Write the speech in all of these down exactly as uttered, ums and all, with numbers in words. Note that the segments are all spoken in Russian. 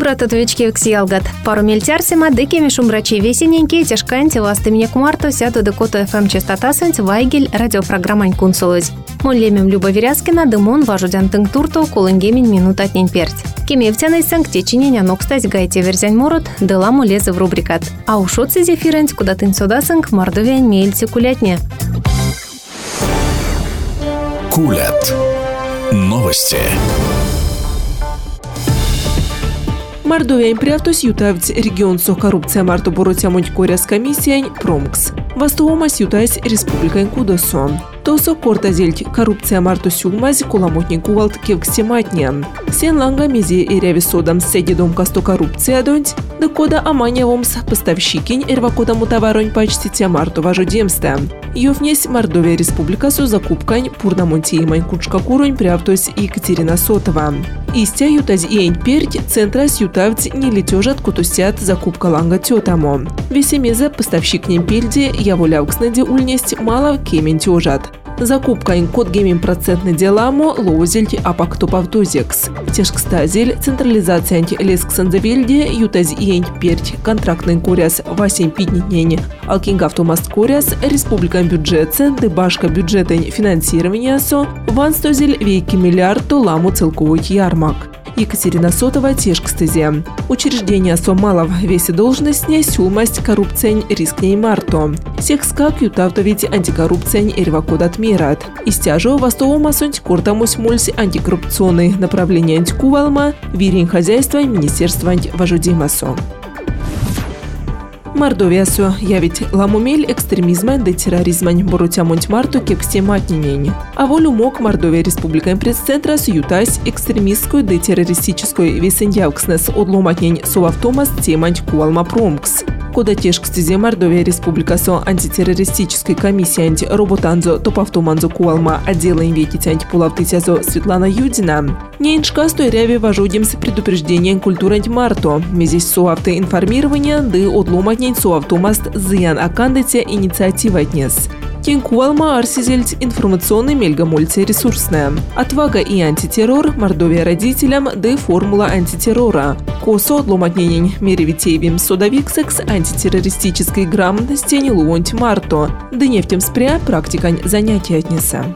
Добра татовички ксиялгат. Пару мельтярсима дыкими шумрачи весененькие тяжканти ластыминек марто сяду декото эф эм частотасынц вайгель радиопрограммань кунсулуз. Моллемем Люба Веряскина дымон важудян тыңтурто кулынгемин минут отнень перть. Кемевтяный сэнк течиненя нокстась гайте верзянь морот дыла мулезы в рубрикат. А ушотцы зефиренц куда тынь содасынк мордовян мельцы кулятне. Кулят. Новости. Мордовян приавтос ютавць регион со коррупция марто боротся монькоряс комиссиян промкс. Вастуомас ютайс республикайн кудосон. Тосо кортазельть коррупция марто сюлмаз куламотник кувалт кевкстематнян. Сен ланга мези эряви содам седидом касто коррупция донть, да кода аманьявомс поставщикинь эрвакодаму товаронь почтите марто важодемста. Йовнесь Мордовия республика со закупкань пурнамонтиемань кучка куронь приавтос Екатерина Сотова. Истя ютаз иень перть центрас ютавць не летежат кутусят закупка ланга тетамо. Весемезе поставщик немпельде яволявкснеде ульнесть мало кемень тежат. Закупка ин код гемин процентный деламо лоузельть апактопавтозекс. Тешкстазель централизация антилесксанзавельде ютаз иень перть контрактный куряс васень питнитнень алкингавтомаст куряс республикан бюджетце дебашка бюджетень финансирования со ванстозель вейки миллиард толаму целковый ярмак. Екатерина Сотова тешкстезе. Учреждение со малов весе должностне сюлмасть коррупциянь рискней марто. Сехскак ютавтовить антикоррупциянь эрвакодат мерат. Истяжо вастовома сонть кортамусь мульсь антикоррупционный направление антикувалма вирень хозяйства министерства важудимасо. Мордовиясо явить ламумель экстремизма да терроризмань боротя монтьмарту кекстематнинень. А волю мог Мордовия республикайн пресс-центра с ютась экстремистской да террористической весеньявкснес одломатнень совавтомас темань куалма промкс. Кода тешкстезе Мордовия республика со антитеррористической комиссией анти-роботанзо топавтоманзо куалма отдела инвекити антипулавтысязо Светлана Юдина. Нейншка стой ряви важудимс предупреждением культуры антимарто. Мезись соавты информирования да одломатнень соавтомаст зыян акандете инициатива отнес. Тень куалма арсизельть информационный мельгамольце ресурсная. Отвага и антитеррор Мордовия родителям да формула антитеррора. Косо отломатнень меревитеевим содавиксекс антитеррористической грамотности не луонть марто. Да нефтем спря практикань занятия отнеса.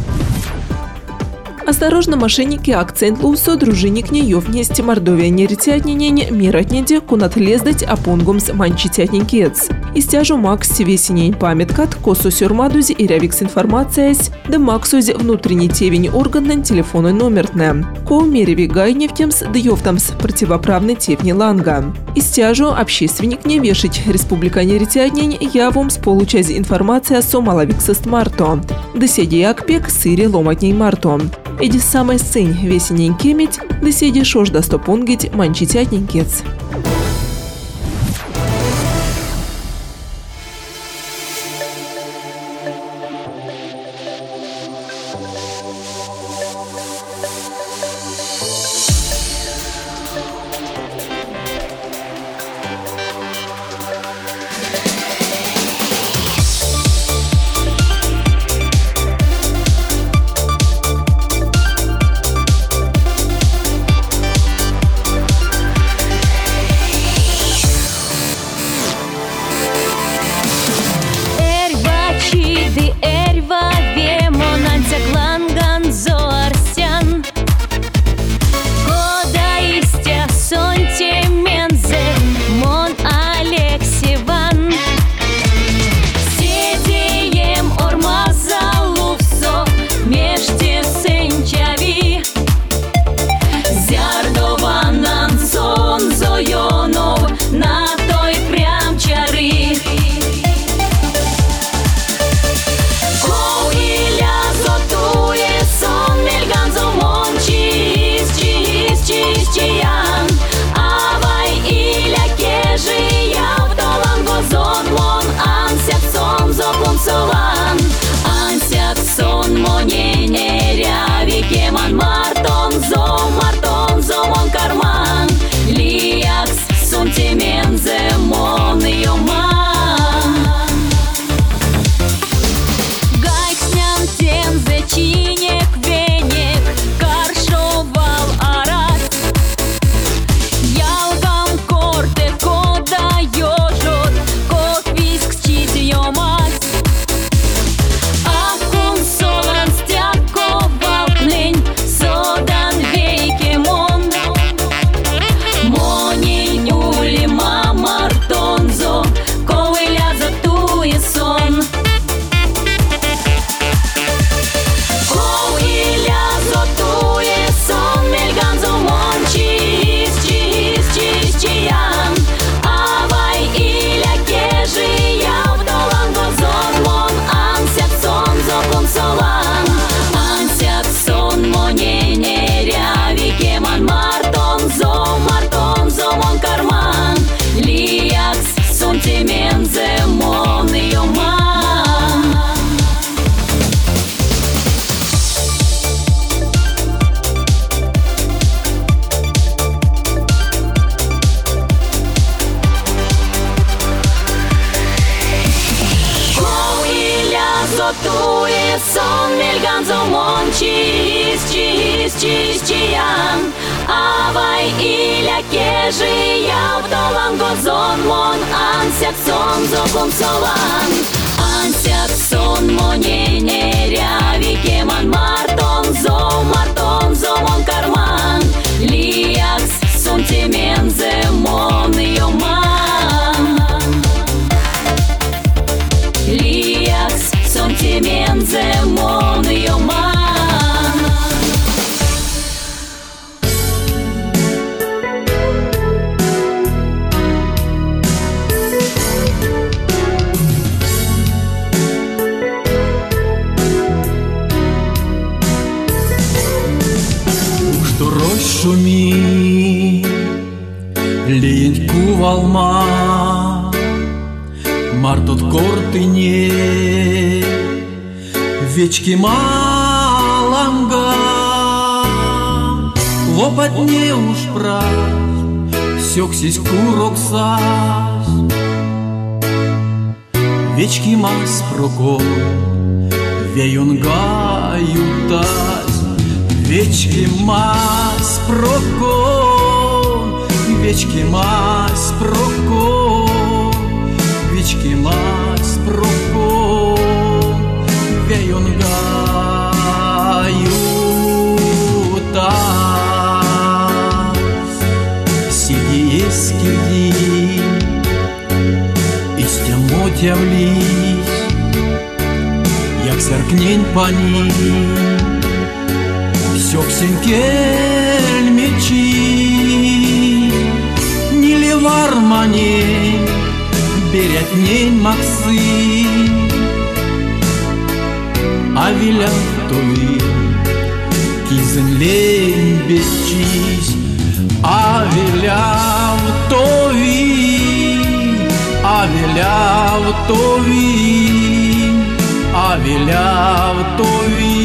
Осторожно, мошенники, акцент лусо, дружинник не ёв нести Мордовия не ретятненень, миратнеде, кунат лездать, апонгумс манчитятненькец. Истяжу макс весенень памяткат, косо сюрмадузи и рявикс информациясь, да максузи внутренний тевень органный телефонный номертне. Ко мереви гай нефтемс, да ёвтамс противоправный тевни ланга. Истяжу общественник не вешать республика не ретятнень, явомс получать информация со маловиксест марто. Да седи акпек сыре ломатней марто. Эди самой сцень весенень кемить, да седи шош да стопонгить манчитятненькец. сон мельганзо мон чиз, чиз, чиз, чиян. Авай иля кежи яв толан гозон мон ансяк сон зогом солан. Ансяк сон моне неряви кеман мартон зо, мартон зо мон карман. Лиакс сон темензе мон йоман. Лиакс сон темензе мон йоман. Шуми, лень кувалма, мартот кортыне, вечки маланга, лопатне уж прав, сёксись куроксас, вечки мас прокол, веюнга ютас. Вечки мас прокон, вечки мас прокон, вечки мас прокон, веюнга ютас. Сиди ескирди, истямотя влись, як зеркнень пани. Сёксенкель мечи, не левар мане, берет нень максы, а виля тови, кизен лень бечись, а виля тови, а виля тови, а виля тови.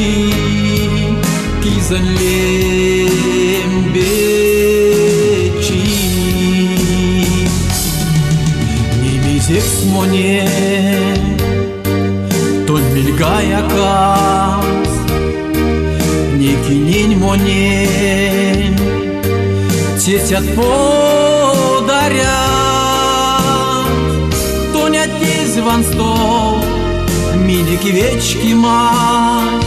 Кизен лембечи, не мизекс моне, тон мильгая каз, не кинень моне, тетят подарят, тонят звон стол, миник вечки мать.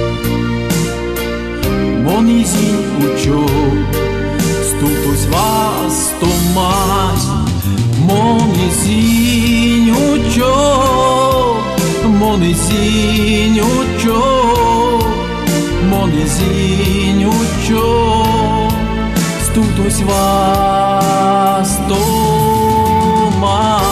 Мон изинь учёб, стутусь вас томась. Мон изинь учёб, мон изинь учёб, мон изинь учёб, стутусь вас томась.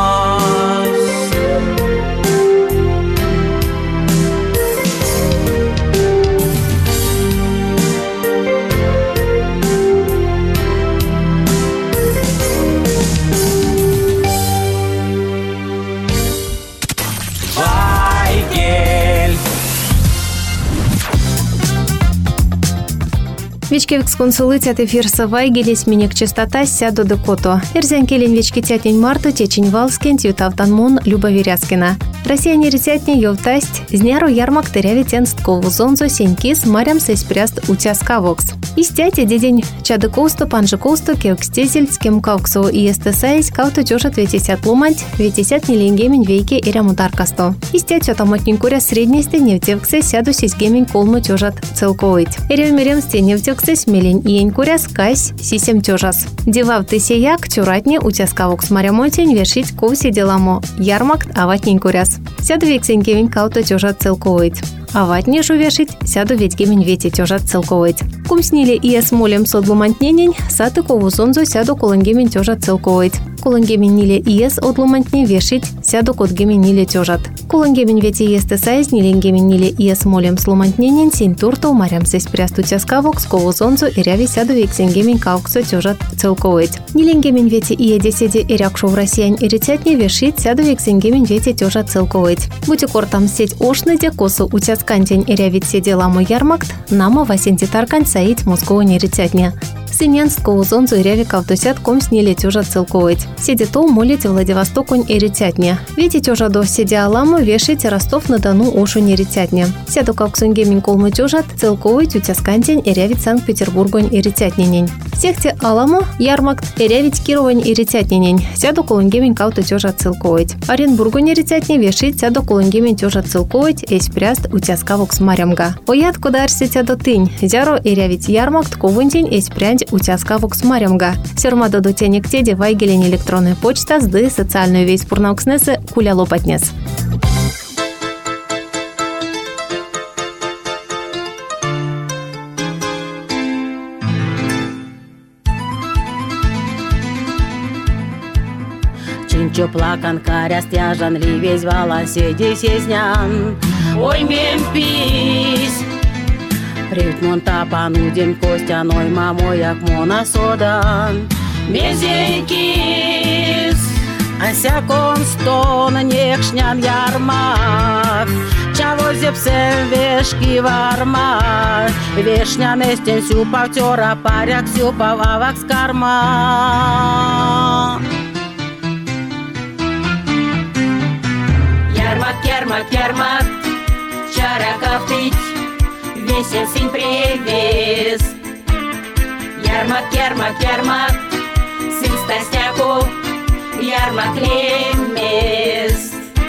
Вечкевикс консулыцят эфирса вайгелес минек частота сяду декото. Эрзян келен вечки тятень марту течень валскен тютавдан мон Люба Веряскина. Россияне рецятне ёвтасть, зняру ярмак тырявитен сткову зонзо сенькис марям сеспряст утяскавокс. Истяте дедень чадыкоусту панжыкоусту кеукстезель скем кауксу и эстесайс кауту тёшат ветисят ломать, ветисят нелингемень вейке ирямударкасто. Истять отамотнин куря среднесте невтевксе сяду сисгемень колму тёжат целковыть. Эревмеремсте невтевксе смелень иень куряс кайс сисем тёжас. Девав ты сеяк тюратне утяскавокс марямойтень вершить ковси деламо ярмак аватнин куряс. Сяду вексенькевень кауту тёжат целковыть. А ватне жувешить, сяду ведь гемень вети тёжат целковыть. Кум снили и эсмолем содлумантненень, саты кову зонзу сяду колонгемень тёжат целковыть. Колонгемень ниле иес одлумантне вешить, сяду кот гемень ниле тёжат. Колонгемень вети есте сайз ниленгемень ниле иес молем слумантненень сень турту марям сесь прясту тяскавок с кову зонзу и ряви сяду вексенгемень кауксу тёжат целковыть. Ниленгемень вети ие деседи и рякшов россиян и рецятне вешить, сяду вексенгемень вети тёжат целковыть. Бутикор там сеть ошныде косу утяскантень и рявит седе ламу ярмакт, намо васенти таркань саить мозгово не рецятне. Синенстку узонзу рявиков досят ком снили тюжа целковать. Сиди то молите Владивостокунь и ритятне. Видите тюжа до сиди аламу вешайте Ростов-на-Дону ушу не ритятне. Сяду как сунгемень колму тюжат целковать утяскантень и рявить Санкт-Петербургунь и ритятненень. Сехте аламу ярмакт и рявить Кировань и ритятненень. Сяду колунгемень каута тюжа целковать. Оренбургунь и ритятне вешить сяду колунгемень тюжа целковать эсь пряст утяскавок с марямга. Оят куда арсите до тынь. Зяро и рявить ярмакт ковунтень эсь прянь утяскавок с марямга. Сермада до тенек теди вайгелень электронная почта сды социальную весь пурнаукснесы куля лопатнес. Чинчо плакан каряст яжан ливесь валан седи сезнян. Ой, мем пись. Привт монтапан удем костяной мамой як мона содан. Мезенькис, асякон стон некшнян ярмак. Чаво зепсем вешки вармак. Вешнян эстен сюпав тёра паряк сюпав авак с карма. Ярмак, ярмак, ярмак, чараков тыть, весен синь привез. Ярмак, ярмак, ярмак, сын стастяку, ярмак лемес.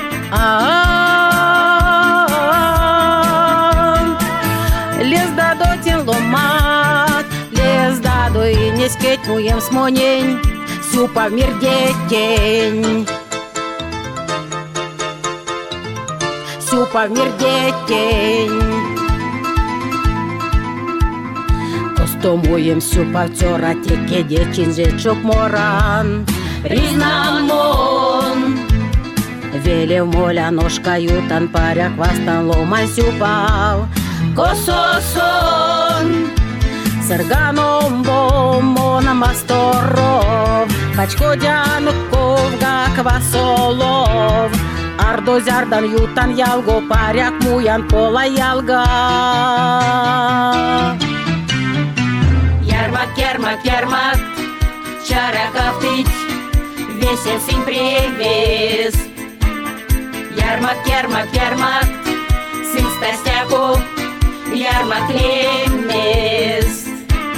Лез дадо тен ломат, лез дадо и не скеть муем смонень, сюпа мир детень. Сюпа мир детень. Косто моем сюпа втёра теке дечин жечок моран. Признамон, Велев моля ножка ютан паря хвастан ломан сюпав. кососон, Сырганом бомона масторов, Качкодян ковга квасолов. Ардо зярдан ютан ялго паряк муян пола ялга. ярмак, ярмак, ярмак, чараков тыть, весен синь привез. Ярмак, ярмак, ярмак, сын стастяку, ярмак лемес.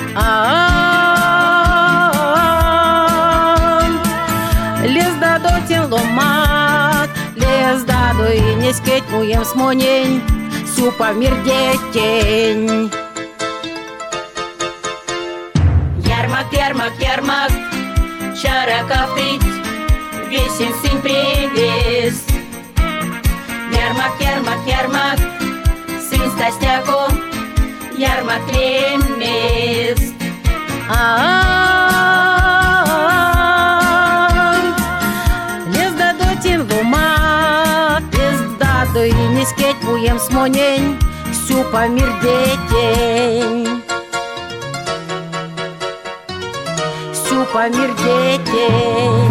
Лез дадо тен ломат, лез дадо и не скеть муем смонень, сюпа мир детень. Ярмак, ярмак, ярмак, чараков тыть, весен синь привез. Ярмак, ярмак, ярмак, сын стастяку, ярмак лемес. Лез дадо тен ломат, лез дадо и не скеть муем смонень, сюпа мир детень. Сюпа мир детень.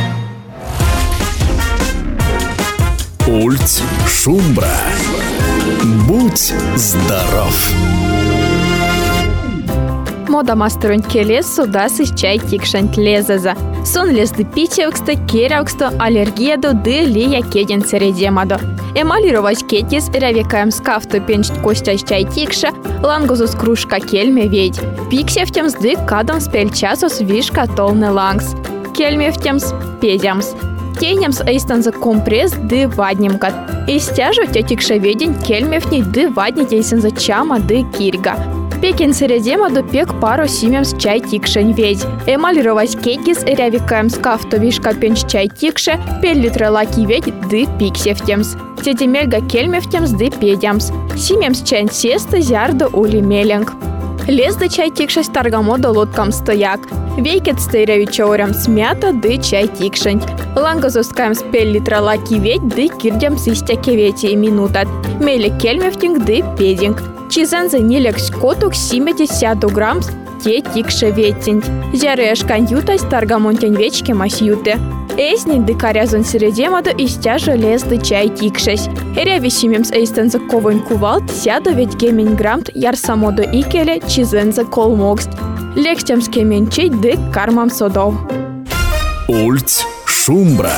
Ульт Шумбра. Будь здоров! Мода мастерунь келес судас из чай тикшант лезаза. Сон лез ды пичевкста, керявкста, аллергия до ды лия кеден середемадо. Эмалировать кетис, рявикаем скафту пенчт костяч чай тикша, лангозус кружка кельме ведь. Пиксевтемс ды кадом спельчасус вишка толны лангс. Кельмевтемс педямс. Тейнемс эйстанза компресс ды ваднимкат. Истяжу тетикша ведень кельмевней ды ваднитейсенза чама ды кирга. Пекин середема до пек пару симемс чай тикшень ведь. Эмалировать кетис рявикаем скафту вишка пенч чай тикше, пел литра лаки ведь ды пиксевтемс. Тетемельга кельмевтемс ды педямс. Симемс чайн сеста зярдо ули меленг. Лез да чай тикшась таргамодо лодкам стояк. Вейкет стейревичорям смята ды чай тикшень. Лангозускаем с пел литра лаки ведь ды кирдям систяке вети минутат. Меле кельмевтинг ды пединг. Чизензе нилекс котук семьдесят грамм те тикше ветинь. Зярэш канютась таргамонтень вечки масюте. Эсни ды карязон середемадо истяжо лез ды чай тикшесь. Эряви симемс эйстензе ковонь кувалт сядо ведь гемень грамт ярсамодо икеле чизензе колмокст. Лекчемске менчей дык кармам содов. Ульц шумбра.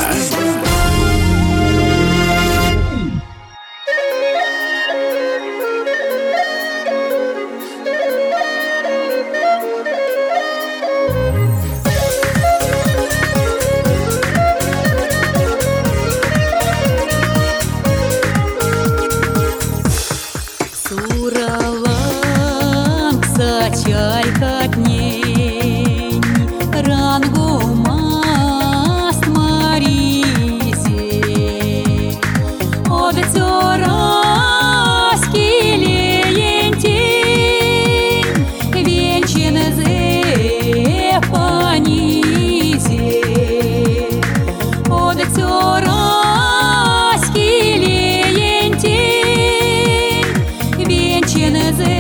Чайка дней, рангу маст Маризе, от цора скелеентень, венчен зе панизе, от цора скелеентень, венчен зе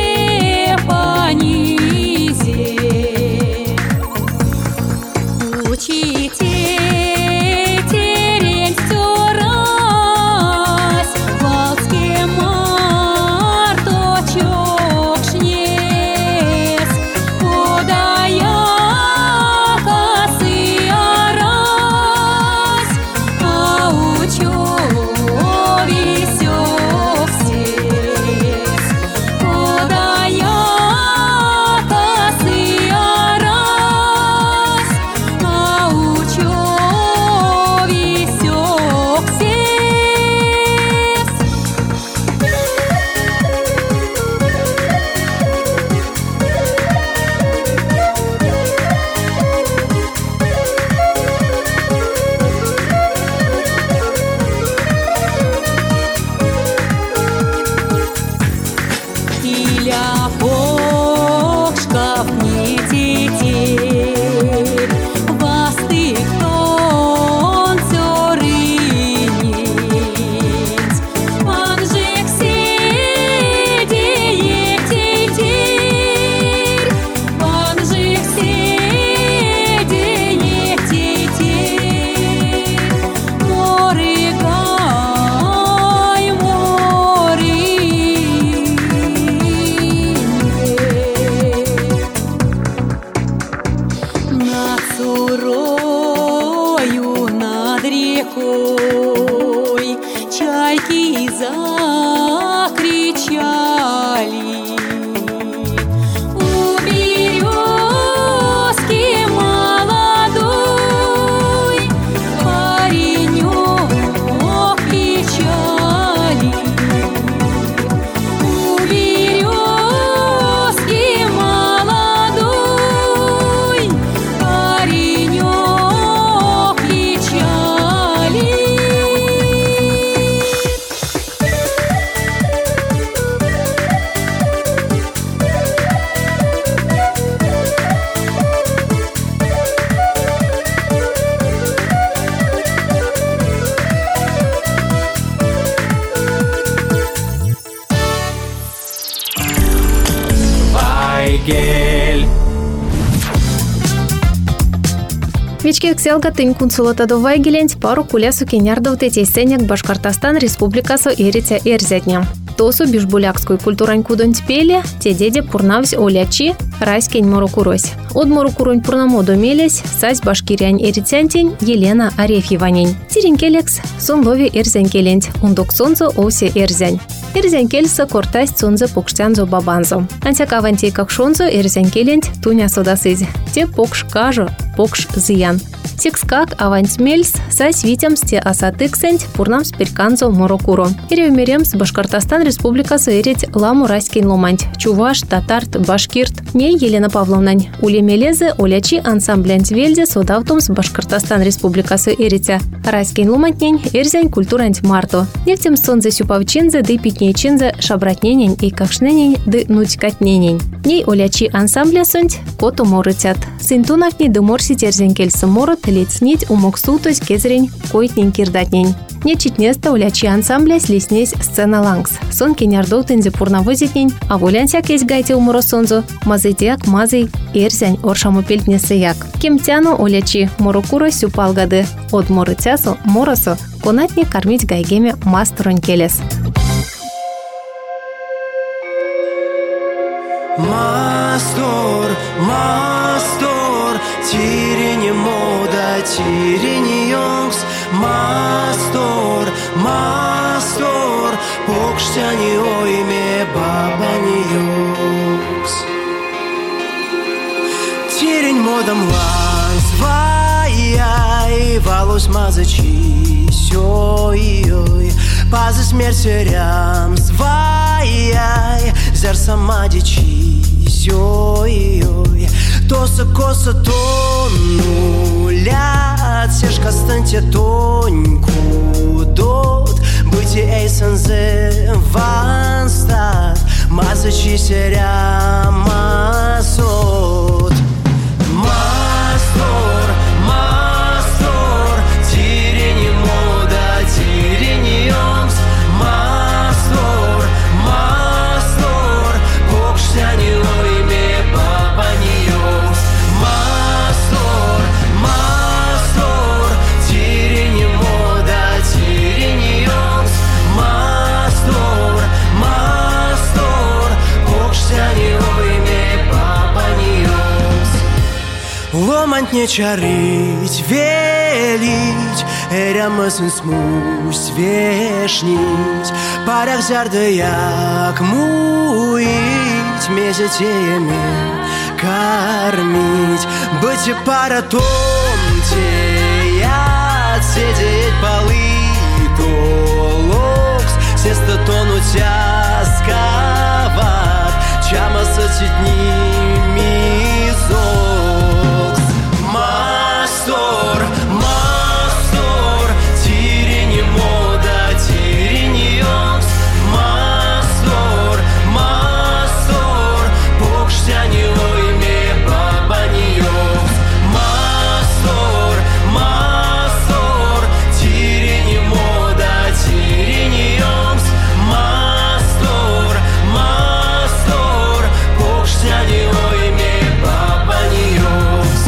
чайки закричали. У березки молодой паренек печали. У березки молодой паренек печали. Вайгель. Вечкек селга тынь кунсулота до Вайгеленць пару кулясу кенярдов тетейсенек Башкортостан Республикасу Эритя Эрзятня. Тосу бишбулякскую культурань кудонь пели, те деде пурнавсь олячи, райскень морокурось. От морокуронь пурнамоду мелесь, сась башкирянь эритянтень Елена Арефьеванень. Тиренкелекс сон лови эрзянкеленть, ундок сонзо оси эрзянь. Эрзянкельса кортась сонзо покштянзо бабанзо. Антяк авантей как шонзо эрзянкеленть туня содасыз. Те покш кажу, покш зиян. Секскак аванць мельс сась витямс те асатыксенть пурнамс перканзо морокуро. Иревмеремс Башкортостан Республикасы эрить ламу райскень ломанть. Чуваш, татарт, башкирт. Ней Елена Павловнань. Улемелезе олячи ансамблянть вельзе содавтумс Башкортостан Республикасы эритя. Райскень ломантнень эрзянь культуранть марто. Нефтем сонзе сюпавчинзе ды питнейчинзе шабратненень и какшненень ды нутькатненень. Ней олячи ансамбля сонть кото морытят. Синтунавни ды морсить эрзянкельсы морот лецнить умоксутось кезрень койтнень кирдатнень. Нечитнеста олячи ансамбля слиснесь сцена лангс. Сон кенярдов тензе пурнавозитнень, а волянсяк есть гайте уморосонзо, мазытяк мазый эрзянь оршаму пельтнесыяк. Кемтяну олячи морокуро сюпалгады. От морытясу моросо конатне кормить гайгеме мастронь келес. Ма Мастор, мастор, тирини мода, тирини йонкс. Мастор, мастор, покштяни ойме бабани йонкс. Тирень модам ланс, вай-яй, валус мазачи, сёй-ой. Пазы смерти рям, свай-яй, зер самадичи, сёй-ой. Тоса коса тонулят, сешка станьте тоньку дот. Быти эйсензе ванстат, мазачи серя масот. Мастор, мастор, тирени мода, тирени йонкс. Мастор, мастор, покштяни ойме бабани йонкс. Мастор, мастор, тирени мода, тирени йонкс. Мастор, мастор, покштяни ойме бабани йонкс. Ломать не чарить, велить, эрямысын смусь вешнить. Парях зярды як муить, месяцеями кормить. Быть и пара томте, я сидеть полы толокс. Сеста тонуть яскават, чама сотни мизокс. Мастор, мастор, тирени мода, тирени йонкс. Мастор, мастор, покштяни ойме бабани йонкс. Мастор, мастор, тирени мода, тирени йонкс. Мастор, мастор, покштяни ойме бабани йонкс.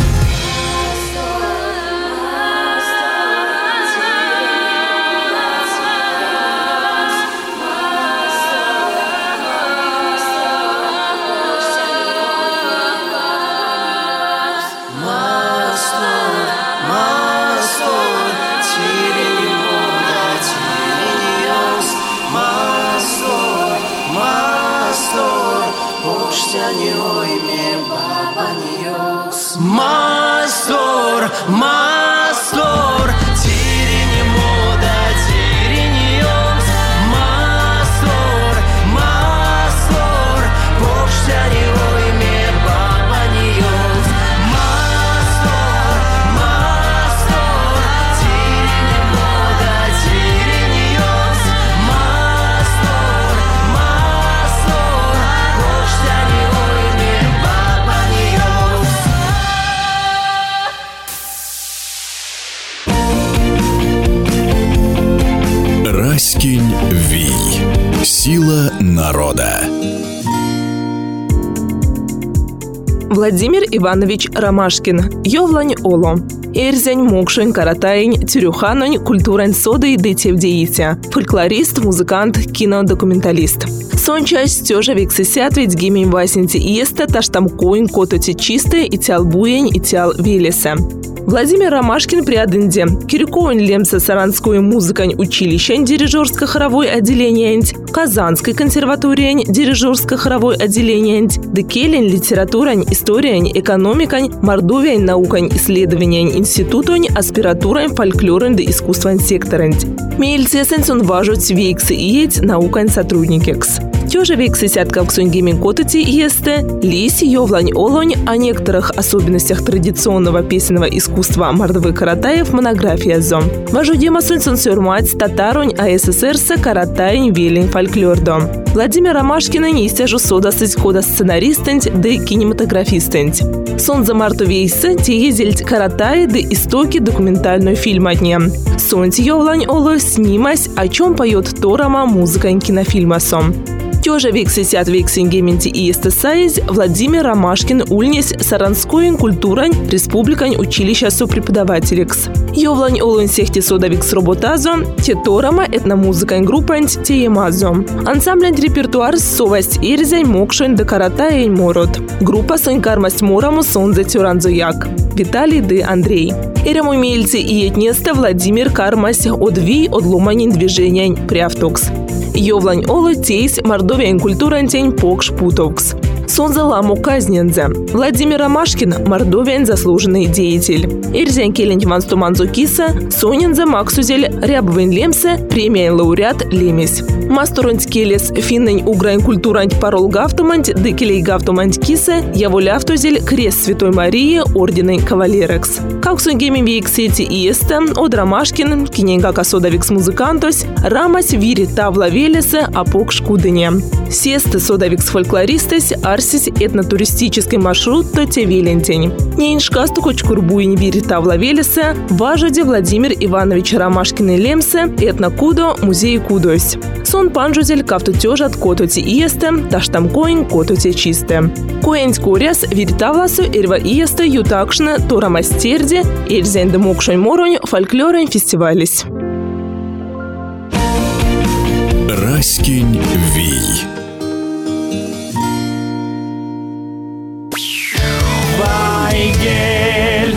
Мастор, мастор, тирени мода, тирени йонкс. Мастор, мастор, покштяни ойме бабани йонкс. Мастор, мастор, тирени мода, тирени йонкс. Мастор, мастор, покштяни ойме бабани йонкс. Мастор, мастор, тирени мода, тирени йонкс. Мастор, мастор, покштяни ойме бабани йонкс. Раськень Вий. Сила народа. Владимир Иванович Ромашкин, Йовлань Оло. Эрзянь, Мокшень, Каратаинь, Тюрюханонь, Культурань Соды и Детевдеися. Фольклорист, музыкант, кинодокументалист. Сон часть стёжа вексисят ведь гимень васенти иеста таштамкоин кототи чистые и тял буень и тял велеса. Владимир Ромашкин при Адынде. Кирюковань Лемса Саранской музыкань училищень дирижерско-хоровой отделение, Казанской консерваториень дирижерско-хоровой отделение, Декелень литературань, историянь, экономикань, Мордовиянь наукань, исследованиянь, институтонь, аспиратурань, фольклорань да искусствань секторань. Мейльцесен сон важут вейксы и еть наукань сотрудникекс. Тёжа вейксы сяткав ксунгимин котати есте, лись, Йовлань Олонь о некоторых особенностях традиционного песенного искусства Мордовы Каратаев монография зом. Важу дема сунь сюрмать татаронь АССР-са Каратаень велень фольклордом. Владимир Ромашкина не истяжу сода сыть хода сценаристенть да кинематографистенть. Сон за марту вейсы те ездить Каратаи да истоки документальную фильматне. Сонть Йовлань Оло снимась, о чем поет Торама музыка кинофильма сом. Тёжа вексесят вексенгементи и естесайз Владимир Ромашкин ульнес Саранскоин культурань республикань училища сопреподавателекс. Йовлань олун сехте содавикс роботазо, те торама этномузыкань группань те емазо. Ансамблянь репертуар совасть ирзень мокшень декарата и мород. Группа сонькармасть мораму сонзе тюранзояк. Виталий Ды Андрей. Эрем умельцы и этнеста Владимир Кармась одви одломанин движения приавтокс. Йовлань олу тейс мордовян культурантень покш путовкс. Сонза ламу казнензе. Владимир Ромашкин – мордовян заслуженный деятель. Ирзян келень ванстуманзо киса, сонензе максузель рябвен лемсе, премия лауреат лемесь. Масторонь келес финнень угрань культурант парол гавтоманть, декелей гавтоманть киса, яволяфтузель крест Святой Марии орденный кавалерекс. Как сунгеми вейксети иеста, од Ромашкин, киненга касодавикс музыкантос, рамась вири тавла велеса апок шкудыне. Сесты содавикс фольклористес, арсис этнотуристический маршрут то те велентень. Нейншкасту кочкурбуин вири тавла велеса, важаде Владимир Иванович Ромашкин и лемсе, этнокудо музей кудось. Сон панжузель кафту тёжат кототи иесте, таштам коин кототи чисте. Коэнь коряс виртавласу эрва иесте ютакшна тора мастерде, эрзен демокшонь моронь фольклорен фестивалис. Раськень Вий. Вайгель.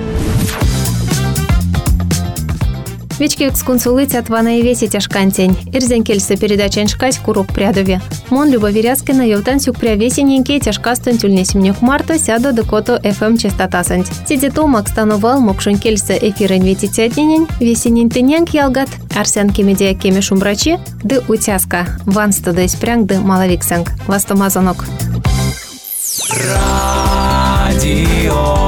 Вечки эксконсулыцят вана и веси тяжкантень. Ирзен кельсе передачань шкась курок прядове. Мон Люба Виряцкина йовтансюк прявесененьке тяжкастон тюльнесимнюк марта сядо декото эф эм частотасанць. Сиди томак становал мокшон кельсе эфирень ветитятненень, весенень тынянк ялгат, арсянки медиа кеме шумбрачи, ды утяска, ванста да испрянг ды малавиксанг. Вастомазонок.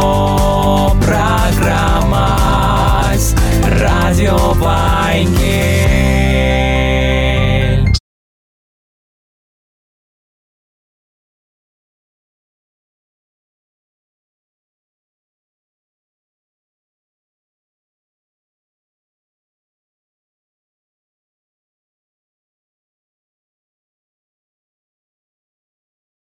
Радио программа. Радио Вайгель.